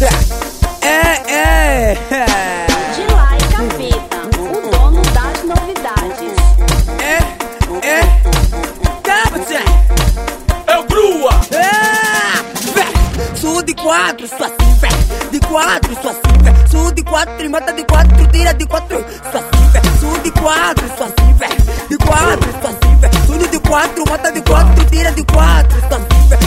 De lá e Capeta, o dono das novidades. É o Grua! Sou de quatro, sou assim, vé. De quatro, sou assim, vé. Sou de quatro, mata de quatro, tira de quatro, sou assim, vé. Sou de quatro, sou assim, vé. De quatro, sou assim, vé. Sou de quatro, mata de quatro, tira de quatro, sou assim, vé.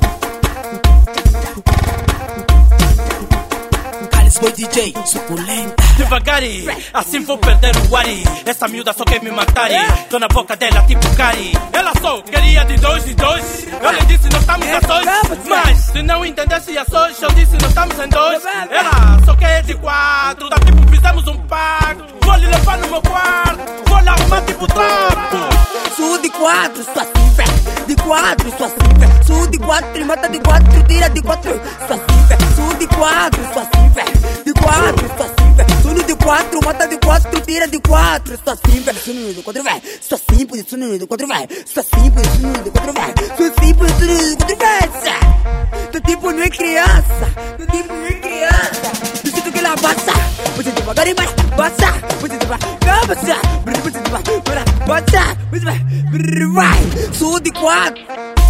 Foi DJ, suculenta. Devagarinho, assim vou perder o Ari. Essa miúda só quer me matar. Tô na boca dela tipo Cari. Ela só queria de dois e dois. Eu lhe disse, não estamos a dois. Mas se não entendesse a sós, eu disse, não estamos em dois. Ela só quer de quatro. Tá tipo, fizemos um pacto. Vou lhe levar no meu quarto. Vou lhe arrumar tipo trapo. Sou de quatro, sou assim, vé. De quatro, sou assim, vé. Sou de quatro, mata de quatro, tira de quatro, sou assim, vé. Sou de quatro, sou assim, vé. De quatro, sou assim, vé. Sou de quatro, mata de quatro, tira de quatro, sou assim, vé. Sou de quatro, vé. Sou simples, sou de quatro, vé. Sou simples, sou de quatro, vé. Sou simples, sou de quatro, vé. Teu tipo não é criança, teu tipo não é criança. Do jeito que ela passa, você devagar e passa, você devagar, passa, você devagar, passa, você vai. Sou de quatro,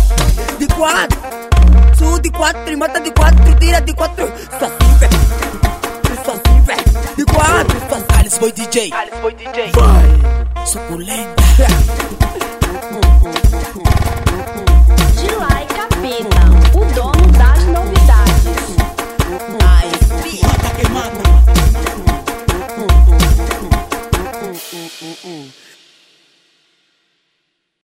sou de quatro, mata de quatro, tira de quatro, sou assim, vé. Sou assim, vé. De quatro, sou assim. Alice foi DJ. Vai! Suculenta.